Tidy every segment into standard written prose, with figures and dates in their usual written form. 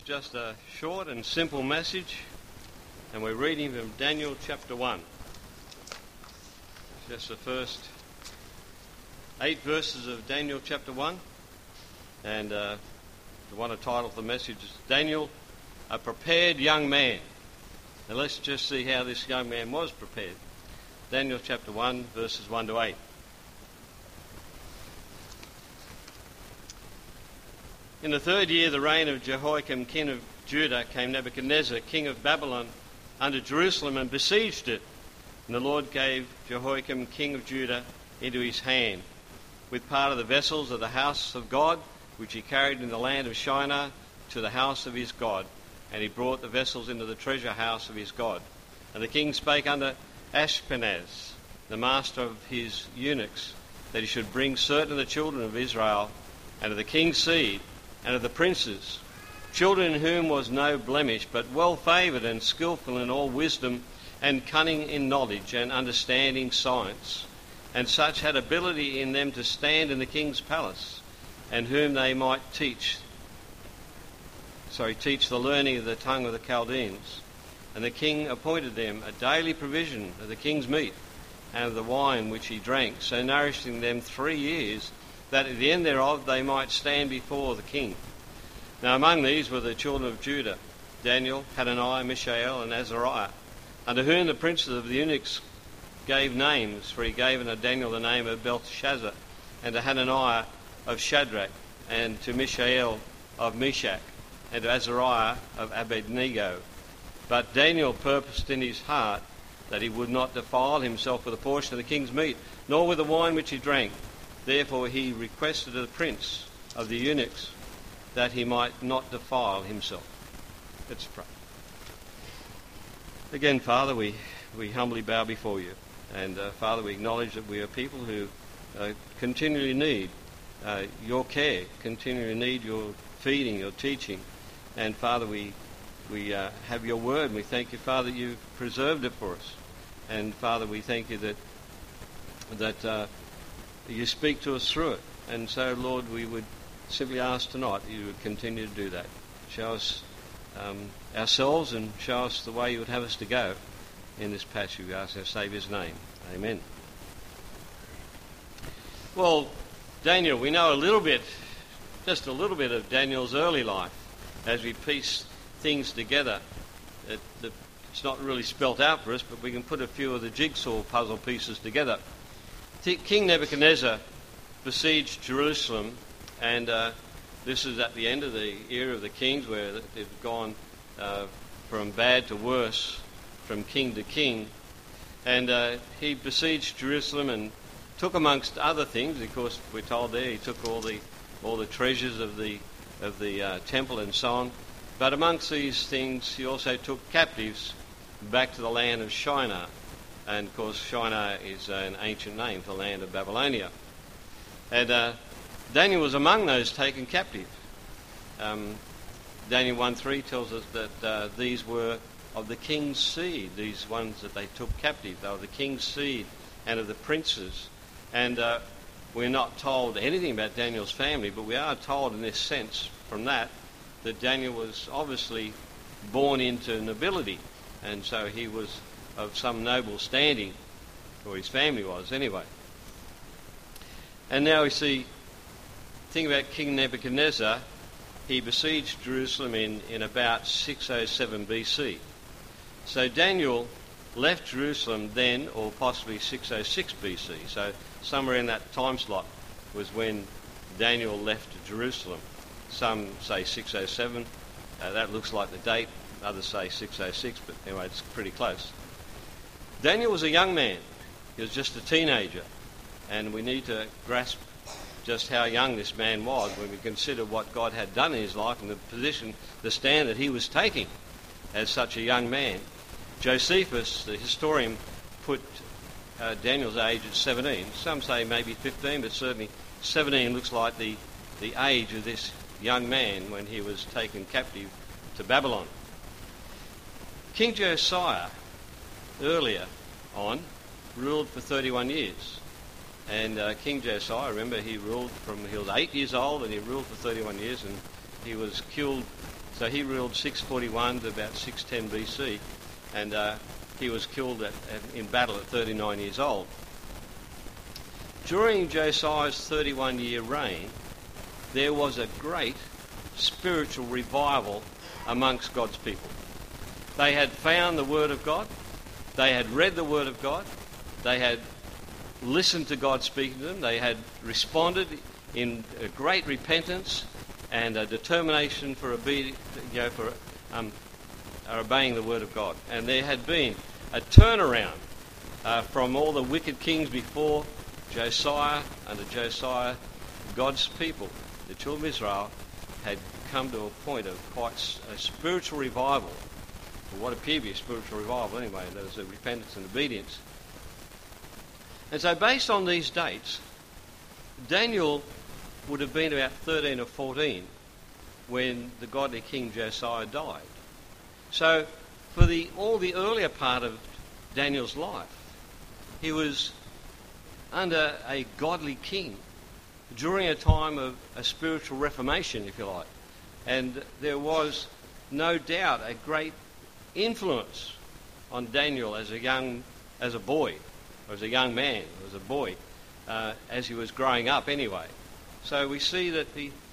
Just a short and simple message, and we're reading from Daniel chapter 1. Just the first 8 verses of Daniel chapter 1, and the one I titled the message is Daniel, a prepared young man. Now let's just see how this young man was prepared. Daniel chapter 1, verses 1 to 8. In the 3rd year of the reign of Jehoiakim, king of Judah, came Nebuchadnezzar, king of Babylon, unto Jerusalem and besieged it. And the Lord gave Jehoiakim, king of Judah, into his hand, with part of the vessels of the house of God, which he carried in the land of Shinar, to the house of his God. And he brought the vessels into the treasure house of his God. And the king spake unto Ashpenaz, the master of his eunuchs, that he should bring certain of the children of Israel, and of the king's seed, and of the princes, children in whom was no blemish, but well favoured and skilful in all wisdom, and cunning in knowledge, and understanding science, and such had ability in them to stand in the king's palace, and whom they might teach the learning of the tongue of the Chaldeans. And the king appointed them a daily provision of the king's meat, and of the wine which he drank, so nourishing them 3 years, that at the end thereof they might stand before the king. Now among these were the children of Judah, Daniel, Hananiah, Mishael, and Azariah, unto whom the princes of the eunuchs gave names, for he gave unto Daniel the name of Belteshazzar, and to Hananiah of Shadrach, and to Mishael of Meshach, and to Azariah of Abednego. But Daniel purposed in his heart that he would not defile himself with a portion of the king's meat, nor with the wine which he drank. Therefore he requested of the prince of the eunuchs that he might not defile himself. Let's pray. Again, Father, we humbly bow before you. And Father, we acknowledge that we are people who continually need your care, continually need your feeding, your teaching. And Father, we have your word, and we thank you, Father, you've preserved it for us. And Father, we thank you that you speak to us through it. And so, Lord, we would simply ask tonight that you would continue to do that. Show us ourselves and show us the way you would have us to go in this passage. We ask in our Saviour's name. Amen. Well, Daniel, we know just a little bit of Daniel's early life as we piece things together. It's not really spelt out for us, but we can put a few of the jigsaw puzzle pieces together. King Nebuchadnezzar besieged Jerusalem, and this is at the end of the era of the kings, where they've gone from bad to worse, from king to king. And he besieged Jerusalem and took, amongst other things, of course we're told there, he took all the treasures of the temple and so on. But amongst these things, he also took captives back to the land of Shinar. And of course, Shinar is an ancient name for the land of Babylonia. And Daniel was among those taken captive. Daniel 1:3 tells us that these were of the king's seed, these ones that they took captive. They were the king's seed and of the princes. And we're not told anything about Daniel's family, but we are told in this sense from that Daniel was obviously born into nobility. And so he was of some noble standing, or his family was anyway. And now we think about King Nebuchadnezzar. He besieged Jerusalem in about 607 BC. So Daniel left Jerusalem then, or possibly 606 BC. So somewhere in that time slot was when Daniel left Jerusalem. Some say 607. That looks like the date. Others say 606, but anyway, it's pretty close. Daniel was a young man. He was just a teenager. And we need to grasp just how young this man was when we consider what God had done in his life and the stand that he was taking as such a young man. Josephus, the historian, put Daniel's age at 17. Some say maybe 15, but certainly 17 looks like the age of this young man when he was taken captive to Babylon. King Josiah, earlier on, ruled for 31 years. And King Josiah, remember, he was 8 years old and he ruled for 31 years, and he was killed So he ruled 641 to about 610 BC, and he was killed in battle at 39 years old. During Josiah's 31-year reign, there was a great spiritual revival amongst God's people. They had found the Word of God, they had read the Word of God, they had listened to God speaking to them, they had responded in a great repentance and a determination for obeying the Word of God. And there had been a turnaround from all the wicked kings before Josiah. Under Josiah, God's people, the children of Israel, had come to a point of quite a spiritual revival, or what appeared to be a spiritual revival anyway. There was a repentance and obedience. And so based on these dates, Daniel would have been about 13 or 14 when the godly king Josiah died. So for all the earlier part of Daniel's life, he was under a godly king during a time of a spiritual reformation, if you like. And there was no doubt a great influence on Daniel as a boy, or as a young man, or as a boy, as he was growing up anyway. So we see that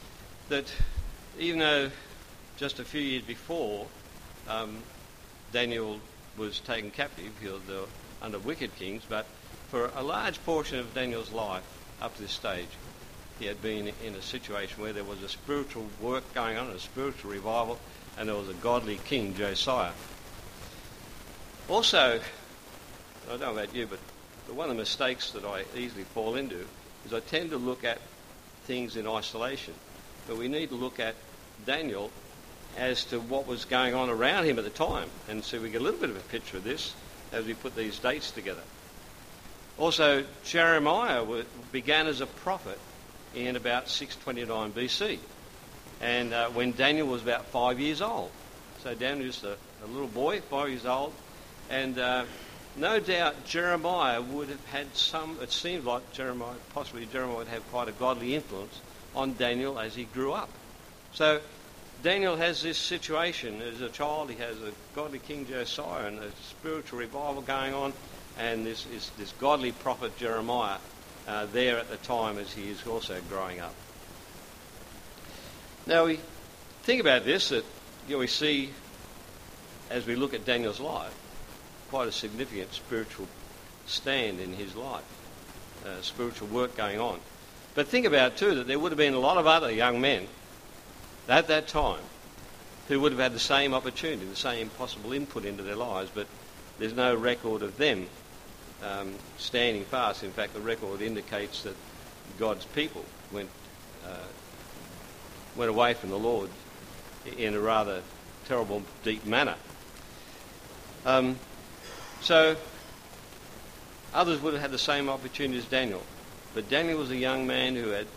even though just a few years before Daniel was taken captive, he was under wicked kings, but for a large portion of Daniel's life up to this stage, he had been in a situation where there was a spiritual work going on, a spiritual revival, and there was a godly king, Josiah. Also, I don't know about you, but one of the mistakes that I easily fall into is I tend to look at things in isolation. But we need to look at Daniel as to what was going on around him at the time. And so we get a little bit of a picture of this as we put these dates together. Also, Jeremiah began as a prophet in about 629 BC. And when Daniel was about 5 years old. So Daniel was a little boy, 5 years old. And no doubt Jeremiah would have had it seems like Jeremiah would have quite a godly influence on Daniel as he grew up. So Daniel has this situation as a child. He has a godly king Josiah and a spiritual revival going on, and this godly prophet Jeremiah there at the time as he is also growing up. Now we think about this, that we see as we look at Daniel's life quite a significant spiritual stand in his life, spiritual work going on. But think about too that there would have been a lot of other young men at that time who would have had the same opportunity, the same possible input into their lives, but there's no record of them standing fast. In fact, the record indicates that God's people went away from the Lord in a rather terrible, deep manner. So others would have had the same opportunity as Daniel. But Daniel was a young man who had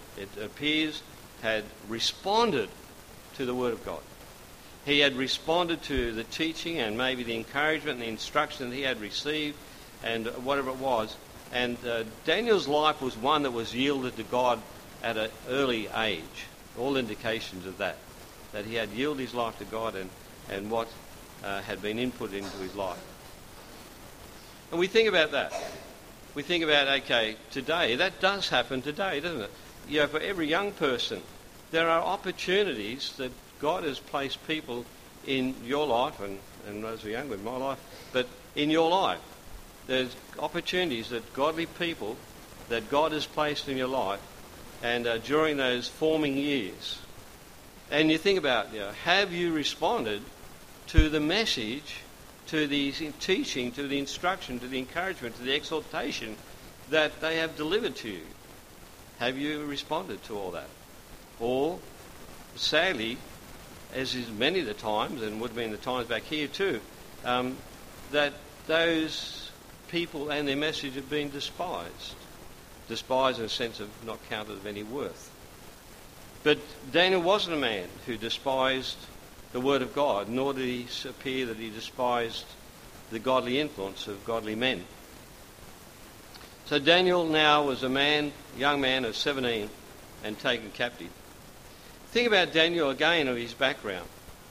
responded to the Word of God. He had responded to the teaching and maybe the encouragement and the instruction that he had received and whatever it was. And Daniel's life was one that was yielded to God at an early age. All indications of that he had yielded his life to God and what had been input into his life. And we think about that. We think about, okay, today, that does happen today, doesn't it? For every young person, there are opportunities that God has placed people in your life, and those who are younger in my life, but in your life. There's opportunities that godly people, that God has placed in your life, and during those forming years. And you think about, have you responded to the message, to the teaching, to the instruction, to the encouragement, to the exhortation that they have delivered to you? Have you responded to all that? Or, sadly, as is many of the times, and would have been the times back here too, that those people and their message have been despised. Despised in a sense of not counted of any worth. But Daniel wasn't a man who despised the Word of God, nor did he appear that he despised the godly influence of godly men. So Daniel now was a young man of 17 and taken captive. Think about Daniel again, of his background.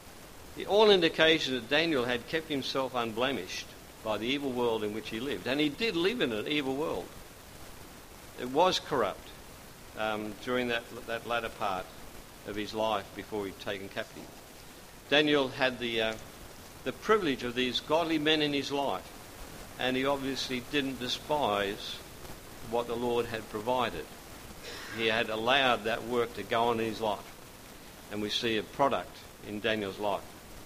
all indication that Daniel had kept himself unblemished by the evil world in which he lived. And he did live in an evil world. It was corrupt during that latter part of his life before he'd taken captive. Daniel had the privilege of these godly men in his life, and he obviously didn't despise what the Lord had provided. He had allowed that work to go on in his life, and we see a product in Daniel's life.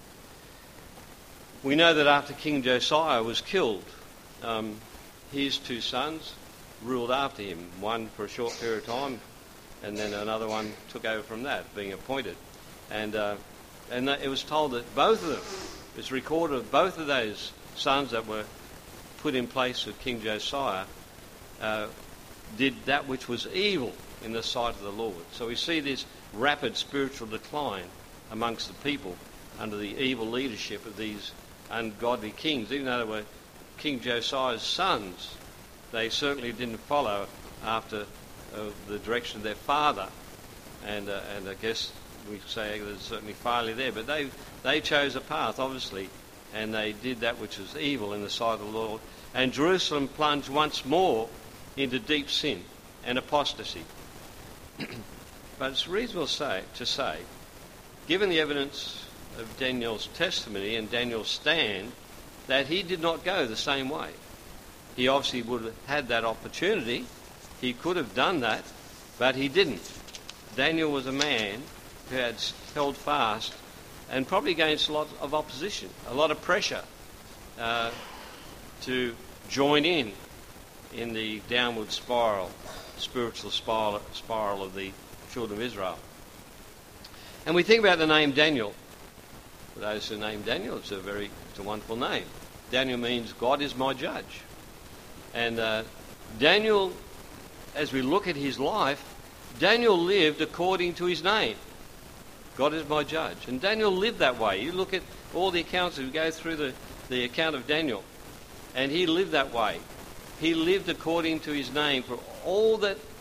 We know that after King Josiah was killed, his two sons ruled after him, one for a short period of time, and then another one took over from that, being appointed. And it was told that both of them, it's recorded of both of those sons that were put in place of King Josiah, did that which was evil in the sight of the Lord. So we see this rapid spiritual decline amongst the people under the evil leadership of these ungodly kings. Even though they were King Josiah's sons, they certainly didn't follow after the direction of their father. And I guess we say there's certainly failure there. But they chose a path, obviously, and they did that which was evil in the sight of the Lord. And Jerusalem plunged once more into deep sin and apostasy. But it's reasonable to say, given the evidence of Daniel's testimony and Daniel's stand, that he did not go the same way. He obviously would have had that opportunity. He could have done that, but he didn't. Daniel was a man who had held fast, and probably against a lot of opposition, a lot of pressure to join in the downward spiritual spiral of the children of Israel. And we think about the name Daniel. For those who name Daniel, it's a wonderful name. Daniel means God is my judge. And Daniel, as we look at his life, Daniel lived according to his name. God is my judge. And Daniel lived that way. You look at all the accounts, we go through the account of Daniel, and he lived that way. He lived according to his name for all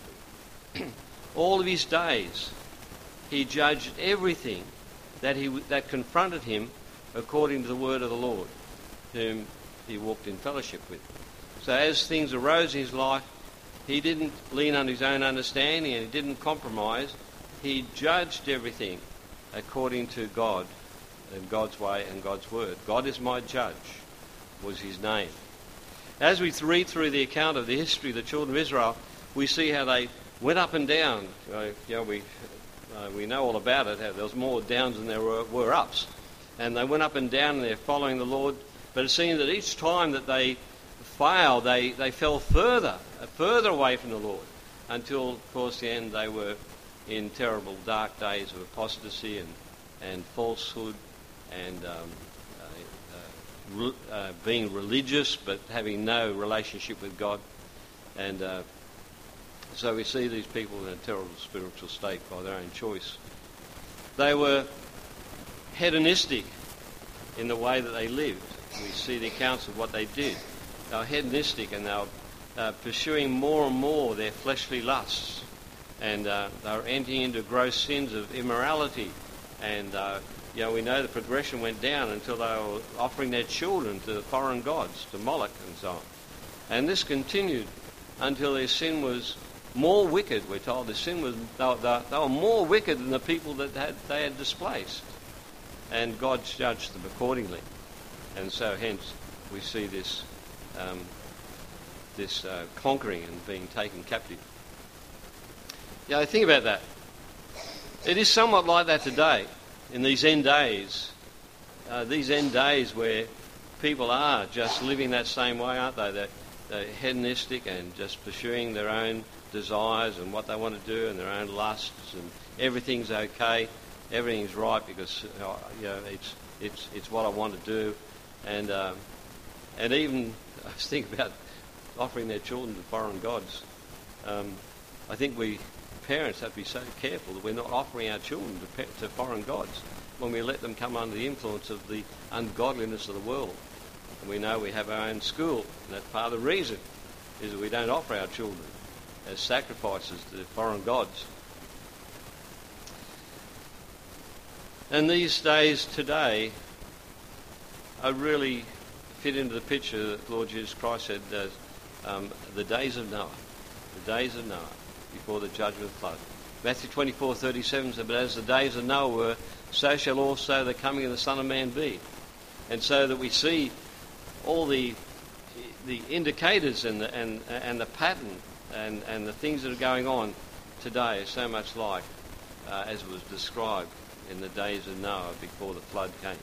of his days. He judged everything that confronted him according to the word of the Lord, whom he walked in fellowship with. So as things arose in his life, he didn't lean on his own understanding, and he didn't compromise. He judged everything according to God and God's way and God's word. God is my judge was his name. As we read through the account of the history of the children of Israel, we see how they went up and down. We know all about it, how there was more downs than there were ups. And they went up and down, and they're following the Lord. But it seemed that each time that they failed, they fell further away from the Lord, until, of course, the end they were in terrible dark days of apostasy and falsehood and being religious but having no relationship with God. And so we see these people in a terrible spiritual state by their own choice. They were hedonistic in the way that they lived. We see the accounts of what they did. They were hedonistic, and they were pursuing more and more their fleshly lusts. And they were entering into gross sins of immorality. And we know the progression went down until they were offering their children to foreign gods, to Moloch and so on. And this continued until their sin was more wicked. We're told their sin was they were more wicked than the people that they had displaced, and God judged them accordingly. And so, hence, we see this conquering and being taken captive. Yeah, think about that. It is somewhat like that today, in these end days. These end days where people are just living that same way, aren't they? They're hedonistic and just pursuing their own desires and what they want to do and their own lusts, and everything's okay, everything's right because it's what I want to do, and even I think about offering their children to foreign gods. I think we parents have to be so careful that we're not offering our children to foreign gods when we let them come under the influence of the ungodliness of the world. And we know we have our own school, and that's part of the reason is that we don't offer our children as sacrifices to foreign gods. And these days today are really fit into the picture that Lord Jesus Christ said, the days of Noah. The days of Noah, before the judgment flood. Matthew 24:37 said, but as the days of Noah were, so shall also the coming of the Son of Man be. And so that we see all the indicators and the pattern and the things that are going on today are so much like as it was described in the days of Noah before the flood came.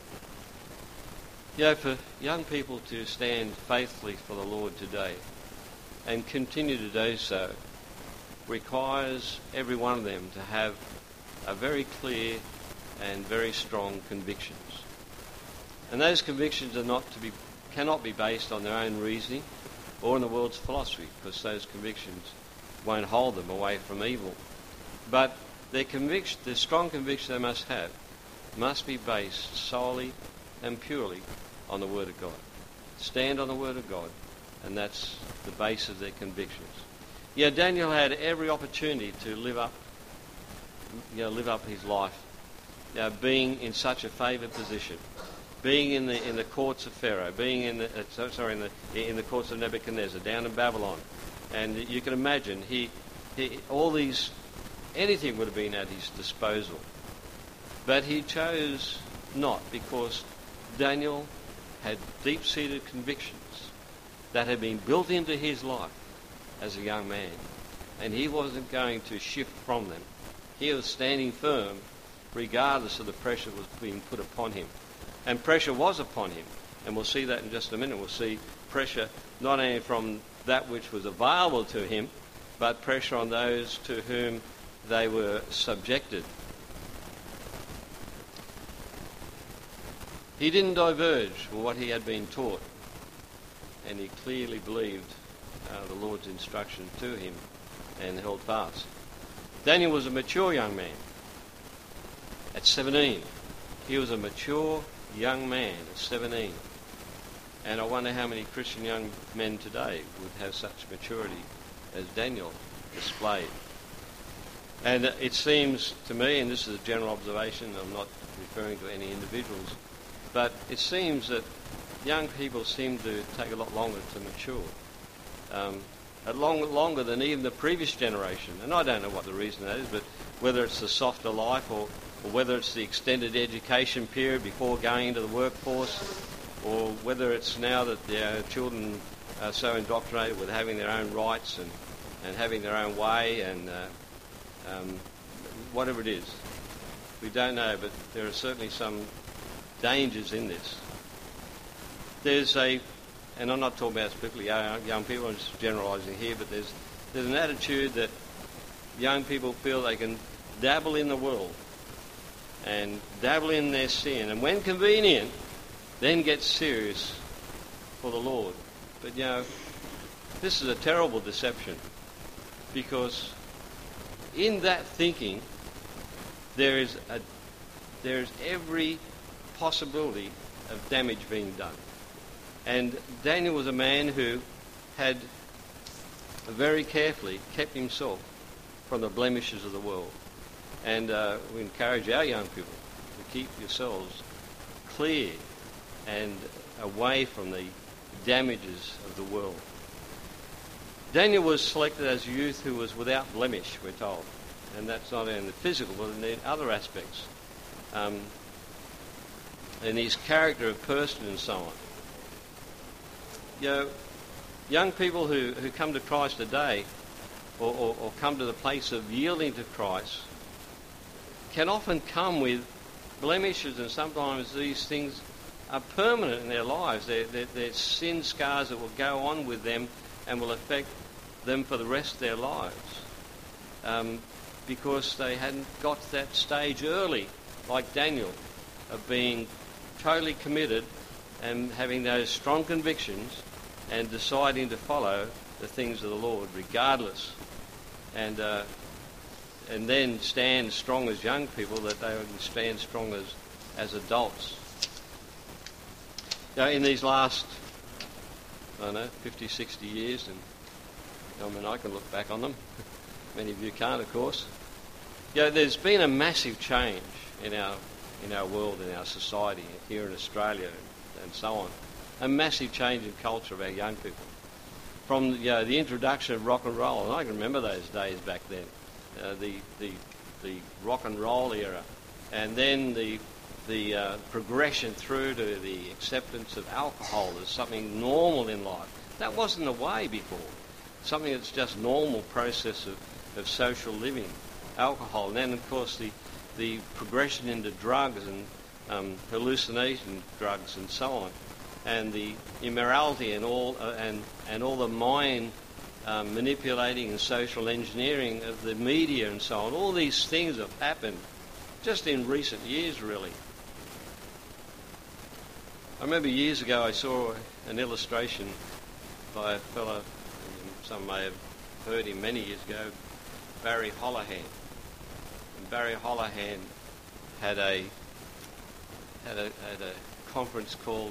For young people to stand faithfully for the Lord today and continue to do so requires every one of them to have a very clear and very strong convictions. And those convictions cannot be based on their own reasoning or in the world's philosophy, because those convictions won't hold them away from evil. But the strong conviction they must have must be based solely and purely on the Word of God. Stand on the Word of God, and that's the base of their convictions. Daniel had every opportunity to live up his life, being in such a favoured position, being in the courts of Pharaoh, being in the courts of Nebuchadnezzar, down in Babylon, and you can imagine anything would have been at his disposal, but he chose not, because Daniel had deep-seated convictions that had been built into his life as a young man, and he wasn't going to shift from them. He was standing firm regardless of the pressure that was being put upon him. And pressure was upon him, and we'll see that in just a minute. We'll see pressure not only from that which was available to him, but pressure on those to whom they were subjected. He didn't diverge from what he had been taught, and he clearly believed the Lord's instruction to him and held fast. Daniel was a mature young man. At 17, he was a mature young man at 17. And I wonder how many Christian young men today would have such maturity as Daniel displayed. And it seems to me, and this is a general observation, I'm not referring to any individuals, but it seems that young people seem to take a lot longer to mature. Longer than even the previous generation. And I don't know what the reason that is, but whether it's the softer life or whether it's the extended education period before going into the workforce, or whether it's now that children are so indoctrinated with having their own rights and having their own way and whatever it is. We don't know, but there are certainly some dangers in this. And I'm not talking about specifically young people, I'm just generalising here, but there's an attitude that young people feel they can dabble in the world and dabble in their sin, and when convenient, then get serious for the Lord. But this is a terrible deception, because in that thinking there is every possibility of damage being done. And Daniel was a man who had very carefully kept himself from the blemishes of the world. And we encourage our young people to keep yourselves clear and away from the damages of the world. Daniel was selected as a youth who was without blemish, we're told. And that's not in the physical, but in other aspects. In his character of person and so on. Young people who come to Christ today or come to the place of yielding to Christ can often come with blemishes, and sometimes these things are permanent in their lives. They're sin scars that will go on with them and will affect them for the rest of their lives, because they hadn't got to that stage early, like Daniel, of being totally committed and having those strong convictions and deciding to follow the things of the Lord regardless, and then stand strong as young people, that they would stand strong as adults. In these last, 50, 60 years, and I can look back on them, many of you can't, of course, there's been a massive change in our in our world, in our society, here in Australia and so on. A massive change in culture of our young people. From the introduction of rock and roll, and I can remember those days back then, the rock and roll era, and then the progression through to the acceptance of alcohol as something normal in life. That wasn't the way before. Something that's just normal process of social living, alcohol. And then, of course, the progression into drugs and hallucination drugs and so on, and the immorality and all the mind manipulating and social engineering of the media and so on. All these things have happened just in recent years, really. I remember years ago I saw an illustration by a fellow, some may have heard him many years ago, Barry Holohan. And Barry Holohan had a conference called,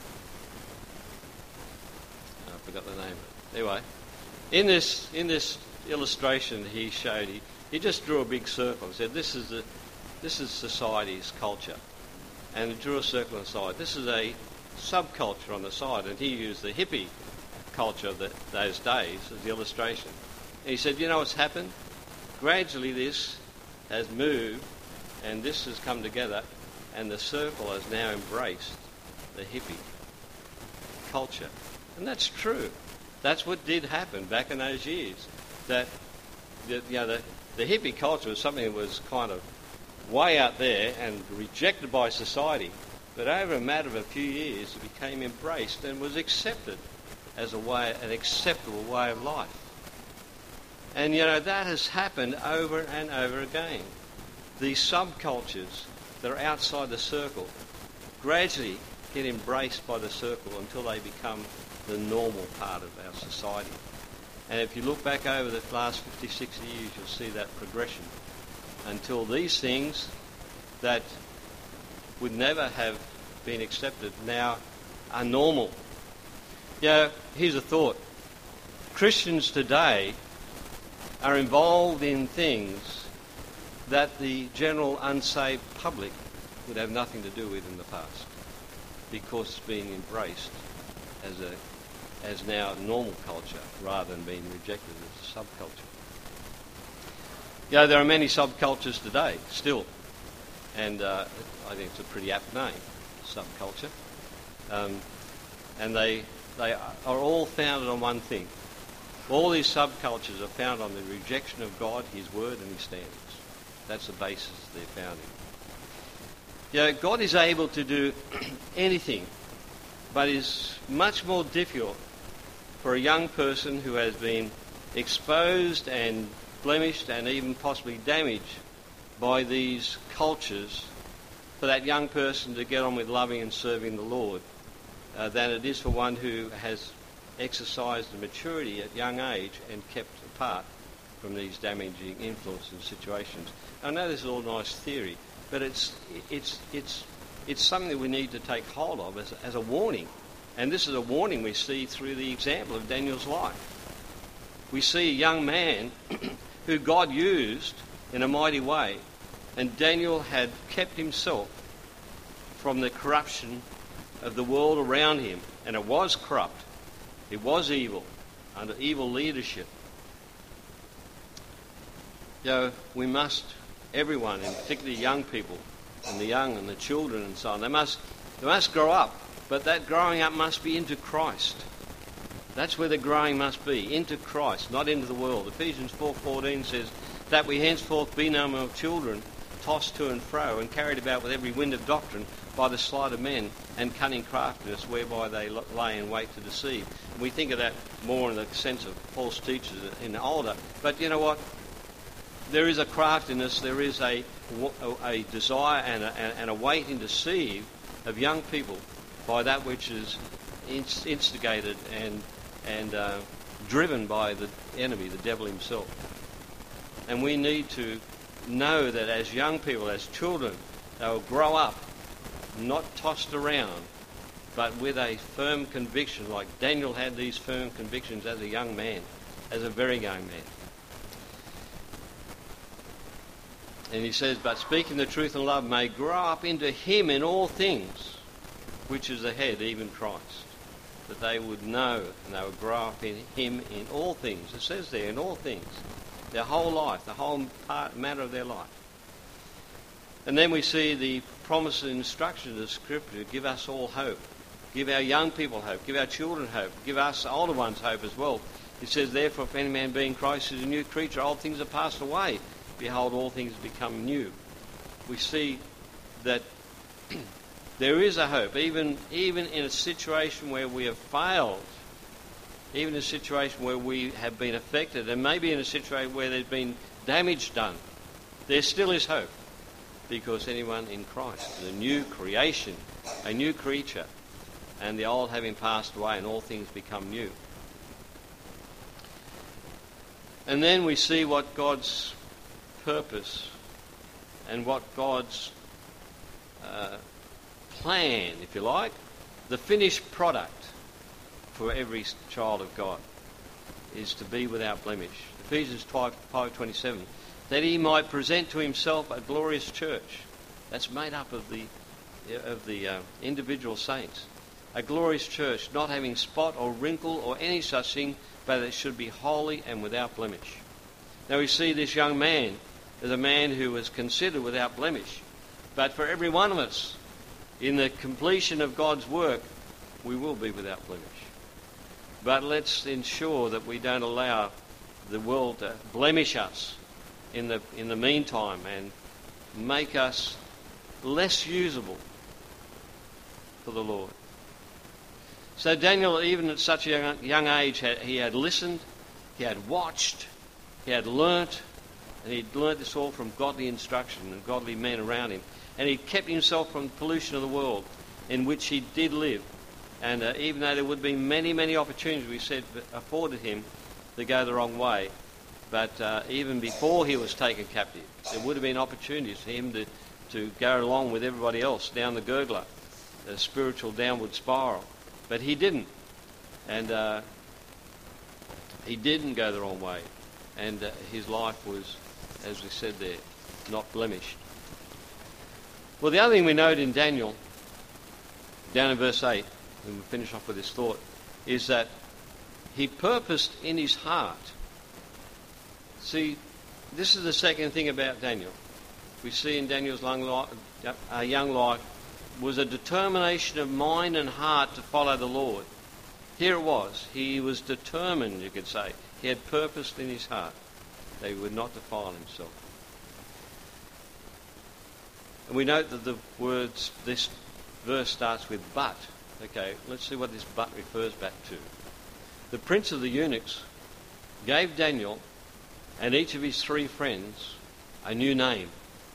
I forgot the name. Anyway, in this illustration he showed, he just drew a big circle and said, this is society's culture. And he drew a circle on the side. This is a subculture on the side, and he used the hippie culture of those days as the illustration. And he said, you know what's happened? Gradually this has moved, and this has come together, and the circle has now embraced the hippie culture. And that's true. That's what did happen back in those years. That the hippie culture was something that was kind of way out there and rejected by society, but over a matter of a few years it became embraced and was accepted as an acceptable way of life. And that has happened over and over again. These subcultures that are outside the circle gradually get embraced by the circle until they become the normal part of our society. And if you look back over the last 50, 60 years, you'll see that progression until these things that would never have been accepted now are normal. Here's a thought. Christians today are involved in things that the general unsaved public would have nothing to do with in the past, because it's being embraced as now normal culture rather than being rejected as a subculture. There are many subcultures today still, and I think it's a pretty apt name, subculture. And they are all founded on one thing. All these subcultures are founded on the rejection of God, His Word and His standards. That's the basis they're founding. God is able to do anything, but it's much more difficult for a young person who has been exposed and blemished and even possibly damaged by these cultures, for that young person to get on with loving and serving the Lord than it is for one who has exercised the maturity at young age and kept apart from these damaging influences and situations. I know this is all nice theory, but it's something that we need to take hold of as a warning. And this is a warning we see through the example of Daniel's life. We see a young man who God used in a mighty way, and Daniel had kept himself from the corruption of the world around him, and it was corrupt. It was evil, under evil leadership. We must, everyone, and particularly young people, and the young and the children and so on, they must grow up, but that growing up must be into Christ. That's where the growing must be, into Christ, not into the world. Ephesians 4:14 says, that we henceforth be no more children, tossed to and fro, and carried about with every wind of doctrine by the sleight of men and cunning craftiness, whereby they lay in wait to deceive. And we think of that more in the sense of false teachers in the older. But you know what? There is a craftiness, there is a desire and a wait and deceive of young people by that which is instigated and driven by the enemy, the devil himself. And we need to know that as young people, as children, they will grow up not tossed around, but with a firm conviction, like Daniel had these firm convictions as a young man, as a very young man. And he says, but speaking the truth in love may grow up into him in all things, which is the head, even Christ. That they would know and they would grow up in him in all things. It says there, in all things. Their whole life, the whole matter of their life. And then we see the promise and instruction of Scripture, give us all hope. Give our young people hope. Give our children hope. Give us older ones hope as well. It says, therefore, if any man be in Christ is a new creature, old things are passed away. Behold, all things become new. We see that there is a hope, even in a situation where we have failed, even in a situation where we have been affected, and maybe in a situation where there's been damage done. There still is hope, because anyone in Christ is a new creation, a new creature, and the old having passed away and all things become new. And then we see what God's purpose and what God's plan, if you like, the finished product for every child of God is to be without blemish. Ephesians 5:27, that he might present to himself a glorious church. That's made up of the individual saints. A glorious church, not having spot or wrinkle or any such thing, but it should be holy and without blemish. Now we see this young man as a man who was considered without blemish. But for every one of us, in the completion of God's work, we will be without blemish. But let's ensure that we don't allow the world to blemish us in the meantime and make us less usable for the Lord. So Daniel, even at such a young age, he had listened, he had watched, he had learnt, and he'd learnt this all from godly instruction and godly men around him. And he kept himself from the pollution of the world in which he did live. And even though there would be many, many opportunities, we said, afforded him to go the wrong way, but even before he was taken captive, there would have been opportunities for him to go along with everybody else down the gurgler, the spiritual downward spiral. But he didn't. And he didn't go the wrong way. And his life was, as we said there, not blemished. Well, the other thing we note in Daniel, down in verse 8, and we'll finish off with this thought, is that he purposed in his heart. See, this is the second thing about Daniel. We see in Daniel's young life was a determination of mind and heart to follow the Lord. Here it was. He was determined, you could say. He had purposed in his heart that he would not defile himself. And we note that this verse starts with but. Okay, let's see what this but refers back to. The prince of the eunuchs gave Daniel and each of his 3 friends a new name.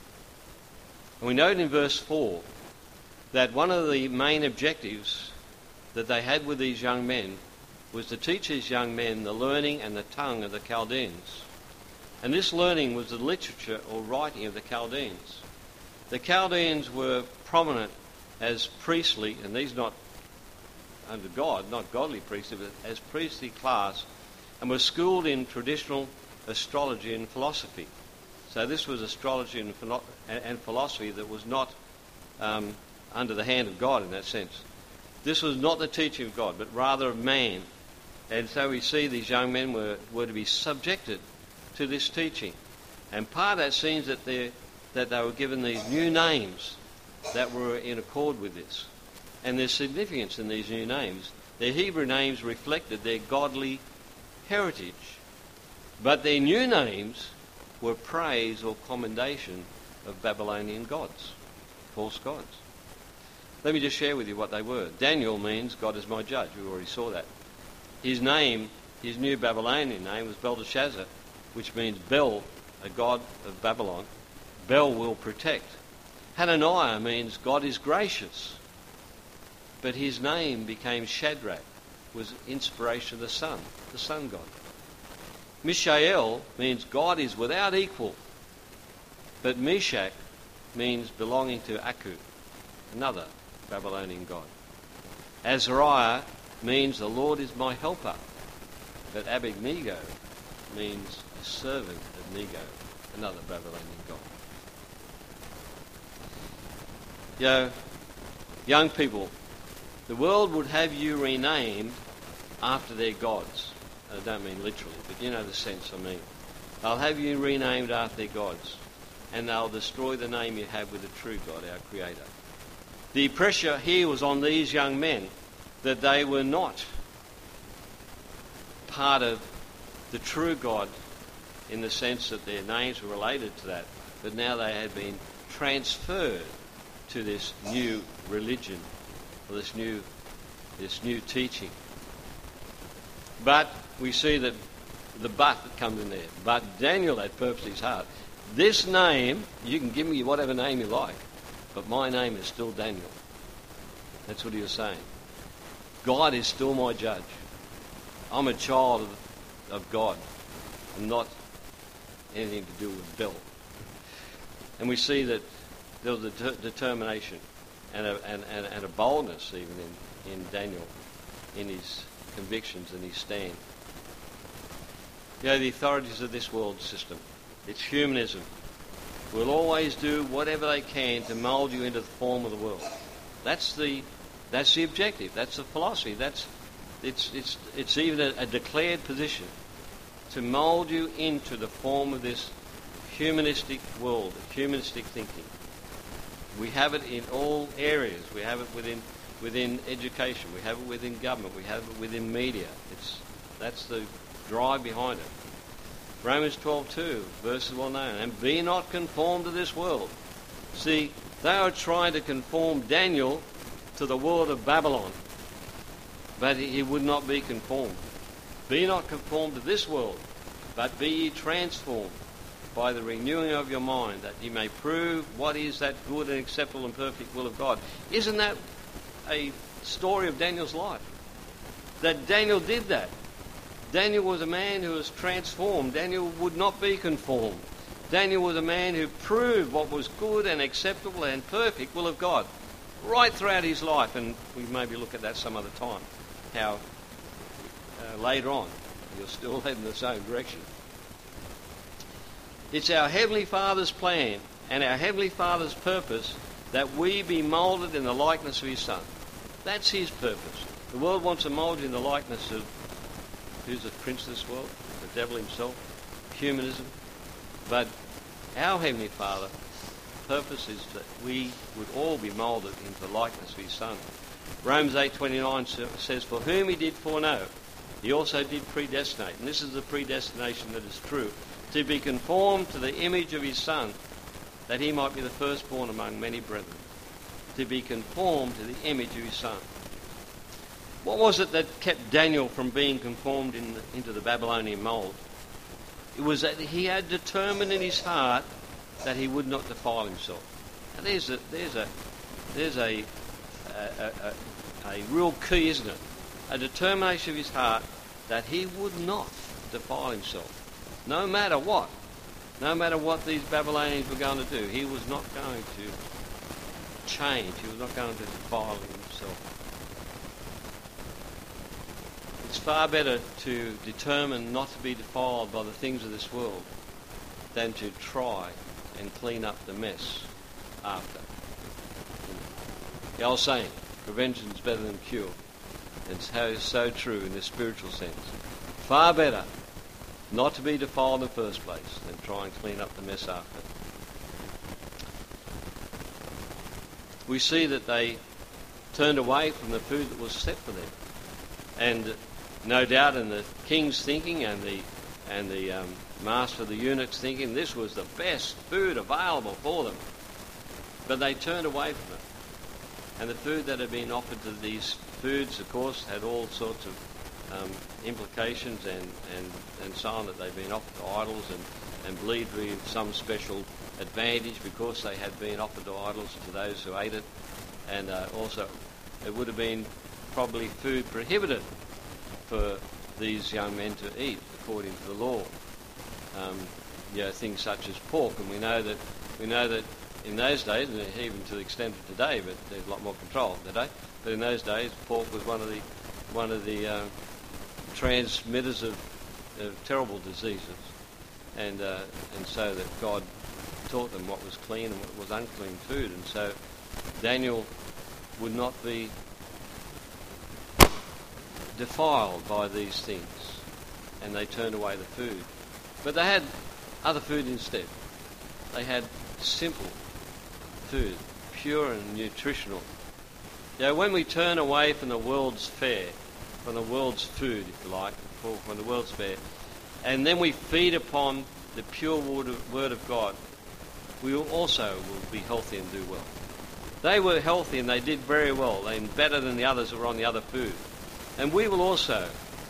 And we note in verse 4 that one of the main objectives that they had with these young men was to teach these young men the learning and the tongue of the Chaldeans. And this learning was the literature or writing of the Chaldeans. The Chaldeans were prominent as priestly, and these not under God, not godly priestly, but as priestly class, and were schooled in traditional astrology and philosophy. So this was astrology and philosophy that was not under the hand of God in that sense. This was not the teaching of God, but rather of man. And so we see these young men were to be subjected to this teaching. And part of that seems that they were given these new names that were in accord with this. And there's significance in these new names. Their Hebrew names reflected their godly heritage. But their new names were praise or commendation of Babylonian gods, false gods. Let me just share with you what they were. Daniel means God is my judge. We already saw that. His name, his new Babylonian name, was Belteshazzar, which means Bel, a god of Babylon. Bel will protect. Hananiah means God is gracious. But his name became Shadrach, was inspiration of the sun god. Mishael means God is without equal. But Meshach means belonging to Aku, another Babylonian god. Azariah means the Lord is my helper. But Abednego means a servant of Nego, another Babylonian god. You know, young people, the world would have you renamed after their gods. I don't mean literally, but you know the sense I mean. They'll have you renamed after their gods, and they'll destroy the name you have with the true God, our Creator. The pressure here was on these young men that they were not part of the true God in the sense that their names were related to that, but now they had been transferred to this new religion, or this new teaching. But we see that the but that comes in there. But Daniel had purposed his heart. This name, you can give me whatever name you like, but my name is still Daniel. That's what he was saying. God is still my judge. I'm a child of God, and not anything to do with Bill. And we see that there was a determination and a boldness even in Daniel, in his convictions and his stand. You know, the authorities of this world system, it's humanism, will always do whatever they can to mould you into the form of the world. That's the objective. That's the philosophy. It's even a declared position to mould you into the form of this humanistic world, humanistic thinking. We have it in all areas. We have it within education. We have it within government. We have it within media. That's the drive behind it. Romans 12:2, verses well known. And be not conformed to this world. See, they are trying to conform Daniel to the world of Babylon, but he would not be conformed. Be not conformed to this world, but be ye transformed by the renewing of your mind, that ye may prove what is that good and acceptable and perfect will of God. Isn't that a story of Daniel's life? That Daniel did that. Daniel was a man who was transformed. Daniel would not be conformed. Daniel was a man who proved what was good and acceptable and perfect will of God right throughout his life. And we maybe look at that some other time, how later on you're still heading in the same direction. It's our Heavenly Father's plan and our Heavenly Father's purpose that we be moulded in the likeness of His Son. That's His purpose. The world wants to mould you in the likeness of, who's the prince of this world? The devil himself. Humanism. But our Heavenly Father purpose is that we would all be moulded into the likeness of His Son. Romans 8:29 says, for whom He did foreknow, He also did predestinate. And this is the predestination that is true. To be conformed to the image of His Son, that He might be the firstborn among many brethren. To be conformed to the image of His Son. What was it that kept Daniel from being conformed into the Babylonian mould? It was that he had determined in his heart that he would not defile himself. And there's a real key, isn't it? A determination of his heart that he would not defile himself. No matter what these Babylonians were going to do, he was not going to change. He was not going to defile himself. It's far better to determine not to be defiled by the things of this world than to try and clean up the mess after. The old saying, prevention is better than cure. It's so true in the spiritual sense. Far better not to be defiled in the first place than try and clean up the mess after. We see that they turned away from the food that was set for them. And no doubt in the king's thinking and the master of the eunuchs thinking, this was the best food available for them. But they turned away from it. And the food that had been offered to these foods, of course, had all sorts of implications and so on, that they've been offered to idols and believed to be of some special advantage because they had been offered to idols to those who ate it. And also it would have been probably food prohibited for these young men to eat according to the law. Things such as pork, and we know that in those days, and even to the extent of today, but there's a lot more control today. But in those days, pork was one of the transmitters of terrible diseases, and so that God taught them what was clean and what was unclean food, and so Daniel would not be defiled by these things, and they turned away the food. But they had other food instead. They had simple food, pure and nutritional. Now, when we turn away from the world's fare, from the world's food, if you like, from the world's fare, and then we feed upon the pure word of God, we also will be healthy and do well. They were healthy and they did very well, and better than the others who were on the other food. And we will also,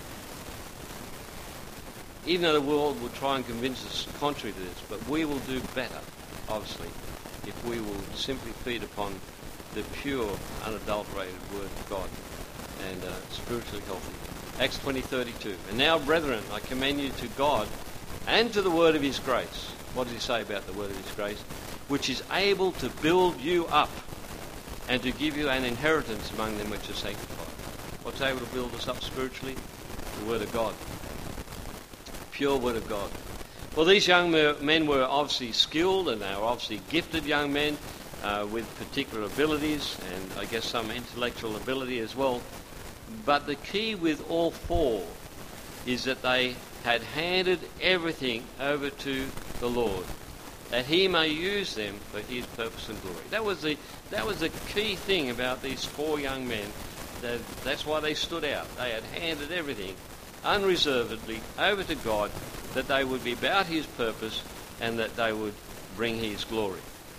even though the world will try and convince us contrary to this, but we will do better, obviously, if we will simply feed upon the pure, unadulterated Word of God and spiritually healthy. Acts 20:32. And now, brethren, I commend you to God and to the word of his grace. What does he say about the word of his grace? Which is able to build you up and to give you an inheritance among them which are sanctified. What's able to build us up spiritually? The Word of God. Pure Word of God. Well, these young men were obviously skilled, and they were obviously gifted young men with particular abilities, and I guess some intellectual ability as well. But the key with all four is that they had handed everything over to the Lord, that he may use them for his purpose and glory. That was the key thing about these four young men. That's why they stood out. They had handed everything unreservedly over to God, that they would be about his purpose and that they would bring his glory.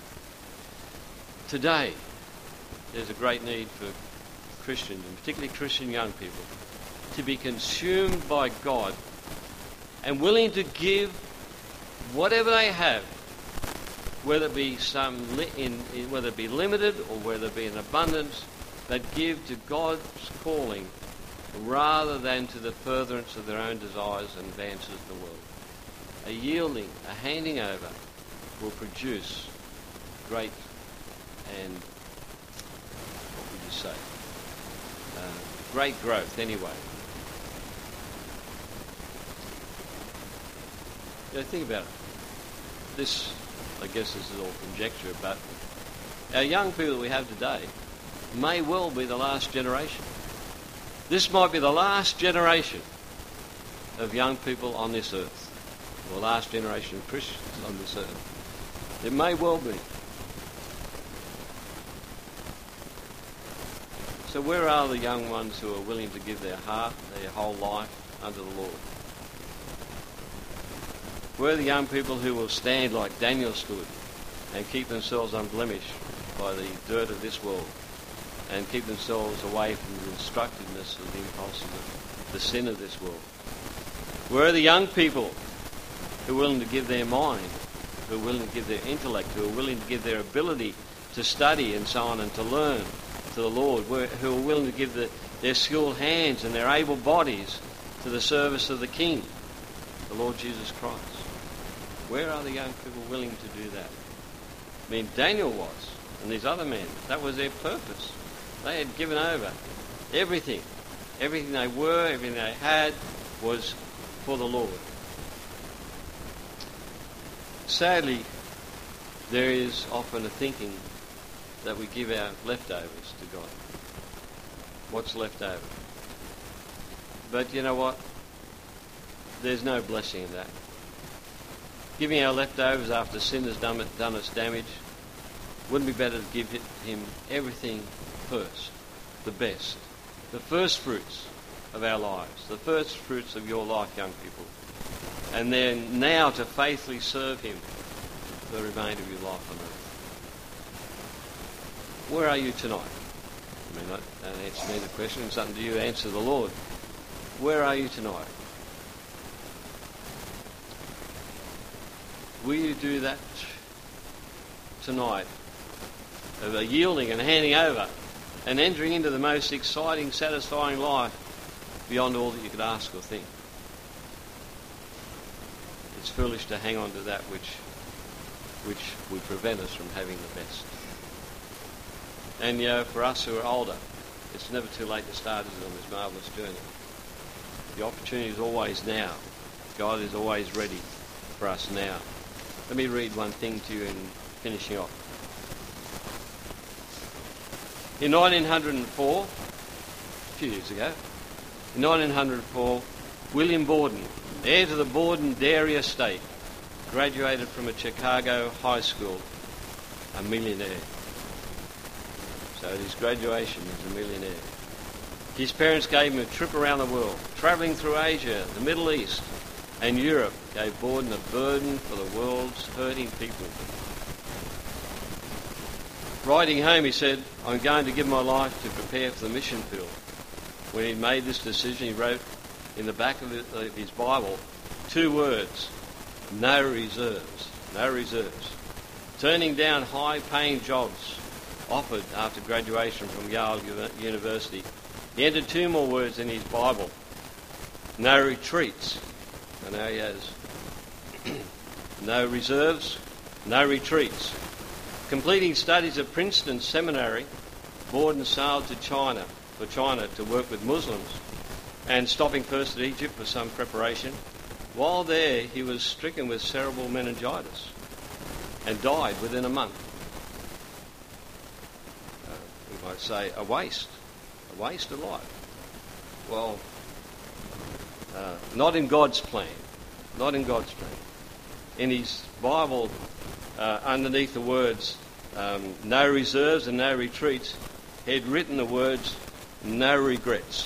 Today, there's a great need for Christians, and particularly Christian young people, to be consumed by God and willing to give whatever they have, whether it be whether it be limited or whether it be in abundance, that give to God's calling rather than to the furtherance of their own desires and advances of the world. A yielding, a handing over will produce great and, what would you say, great growth anyway. Think about it. This, I guess this is all conjecture, but our young people that we have today may well be the last generation. This might be the last generation of young people on this earth, or the last generation of Christians on this earth. It may well be. So where are the young ones who are willing to give their heart, their whole life unto the Lord? Where are the young people who will stand like Daniel stood and keep themselves unblemished by the dirt of this world and keep themselves away from the destructiveness of the impulses of the sin of this world? Where are the young people who are willing to give their mind, who are willing to give their intellect, who are willing to give their ability to study and so on and to learn to the Lord, who are willing to give their skilled hands and their able bodies to the service of the King, the Lord Jesus Christ? Where are the young people willing to do that? I mean, Daniel was, and these other men, that was their purpose. They had given over everything. Everything they were, everything they had was for the Lord. Sadly, there is often a thinking that we give our leftovers to God. What's left over? But you know what? There's no blessing in that. Giving our leftovers after sin has done us damage, wouldn't it be better to give him everything first, the best, the first fruits of our lives, the first fruits of your life, young people, and then now to faithfully serve him for the remainder of your life on earth? Where are you tonight? I mean, don't answer me the question. It's something to you. Answer the Lord. Where are you tonight? Will you do that tonight, of a yielding and handing over and entering into the most exciting, satisfying life beyond all that you could ask or think? It's foolish to hang on to that which would prevent us from having the best. And for us who are older, it's never too late to start on this marvellous journey. The opportunity is always now. God is always ready for us now. Let me read one thing to you in finishing off. In 1904, a few years ago, in 1904, William Borden, heir to the Borden dairy estate, graduated from a Chicago high school, a millionaire. So at his graduation, he's a millionaire. His parents gave him a trip around the world, travelling through Asia, the Middle East, and Europe gave Borden a burden for the world's hurting people. Writing home, he said, "I'm going to give my life to prepare for the mission field." When he made this decision, he wrote in the back of his Bible 2 words: no reserves, no reserves. Turning down high-paying jobs offered after graduation from Yale University, he entered 2 more words in his Bible: no retreats. And now he has no reserves, no retreats. Completing studies at Princeton Seminary, Borden sailed to China to work with Muslims, and stopping first at Egypt for some preparation. While there, he was stricken with cerebral meningitis and died within a month. We might say a waste of life. Well, not in God's plan. Not in God's plan. In his Bible, underneath the words no reserves and no retreats, he had written the words no regrets.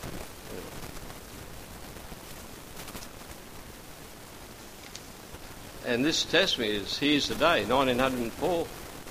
And this testimony is here's today, 1904,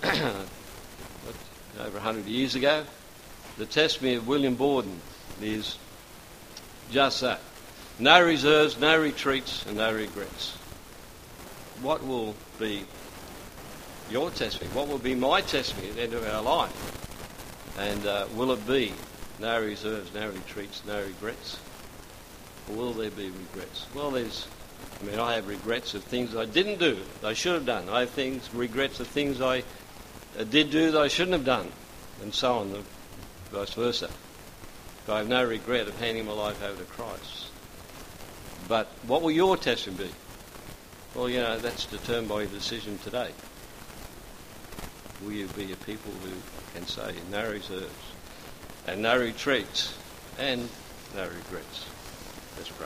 over 100 years ago. The testimony of William Borden is just that. No reserves, no retreats, and no regrets. What will be your testimony? What will be my testimony at the end of our life? And will it be no reserves, no retreats, no regrets? Or will there be regrets? Well, I have regrets of things I didn't do that I should have done. I have regrets of things I did do that I shouldn't have done, and so on, and vice versa. But I have no regret of handing my life over to Christ. But what will your testimony be? Well, that's determined by your decision today. Will you be a people who can say no reserves and no retreats and no regrets? Let's pray.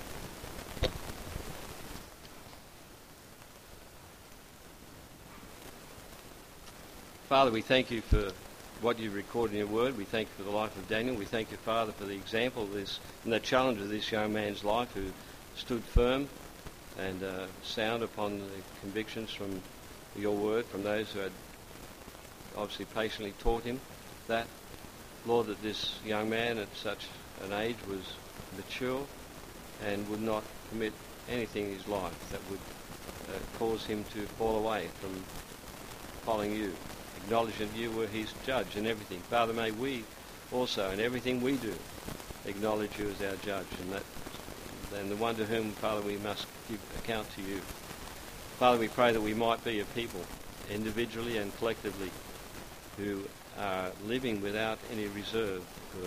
Father, we thank you for what you've recorded in your word. We thank you for the life of Daniel. We thank you, Father, for the example of this and the challenge of this young man's life who stood firm and sound upon the convictions from your word, from those who had obviously patiently taught him that. Lord, that this young man at such an age was mature and would not commit anything in his life that would cause him to fall away from following you, acknowledging that you were his judge in everything. Father, may we also, in everything we do, acknowledge you as our judge, and the one to whom, Father, we must give account to you. Father, we pray that we might be a people, individually and collectively, who are living without any reserve,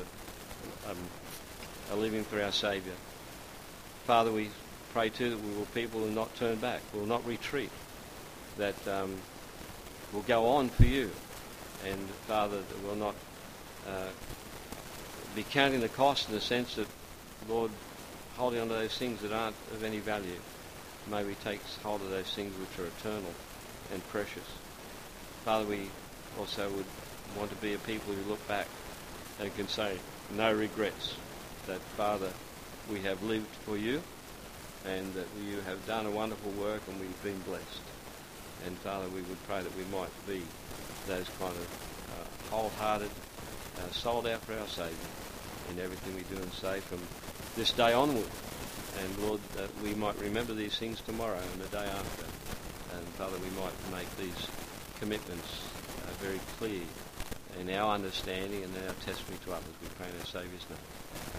are living for our Saviour. Father, we pray too that we will people who will not turn back, will not retreat, that will go on for you, and Father, that will not be counting the cost in the sense that, Lord, holding on to those things that aren't of any value. May we take hold of those things which are eternal and precious. Father, we also would want to be a people who look back and can say, no regrets, that, Father, we have lived for you, and that you have done a wonderful work and we've been blessed. And Father, we would pray that we might be those kind of wholehearted, sold out for our Saviour in everything we do and say from this day onward. And Lord, that we might remember these things tomorrow and the day after. And Father, we might make these commitments very clear in our understanding and our testimony to others. We pray in our Saviour's name.